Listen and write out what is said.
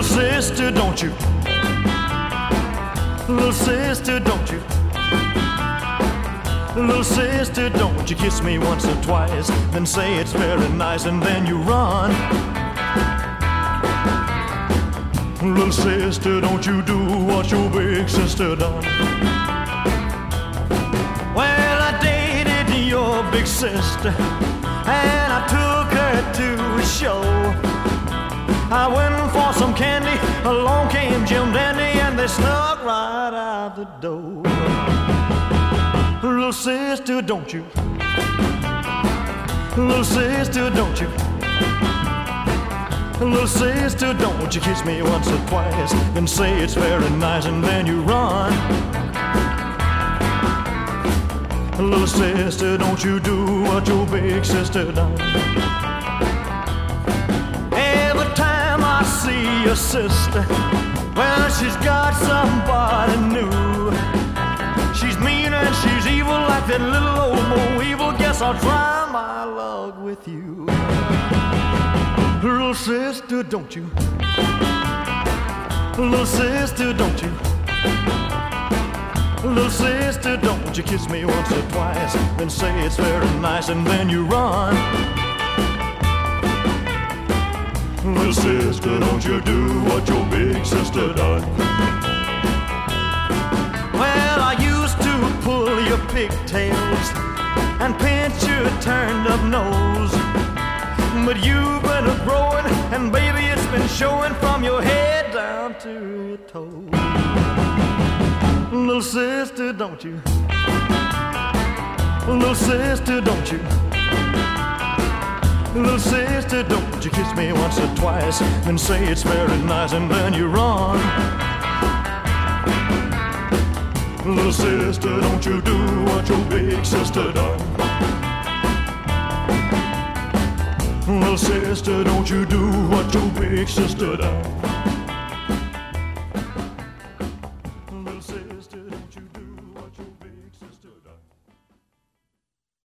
sister, don't you? Little sister, don't you? Little sister, don't you kiss me once or twice, then say it's very nice, and then you run. Little sister, don't you do what your big sister done. Well, I dated your big sister, and I took her to a show. I went for some candy, along came Jim Dandy, and they snuck right out the door. Little sister, don't you? Little sister, don't you? Little sister, don't you kiss me once or twice, then say it's very nice, and then you run. Little sister, don't you do what your big sister done. Every time I see your sister, well, she's got somebody new. She's mean and she's evil like that little old Mo Evil. Guess I'll try my luck with you. Little sister, don't you? Little sister, don't you? Little sister, don't you kiss me once or twice, then say it's very nice, and then you run. Little sister, don't you do what your big sister done. Well, I used to pull your pigtails and pinch your turned up nose, but you've been growing, and baby, it's been showing from your head down to your toes. Little sister, don't you? Little sister, don't you? Little sister, don't you kiss me once or twice, then say it's very nice, and then you run. Little sister, don't you do what your big sister done. Little sister, don't you do what your big sister done.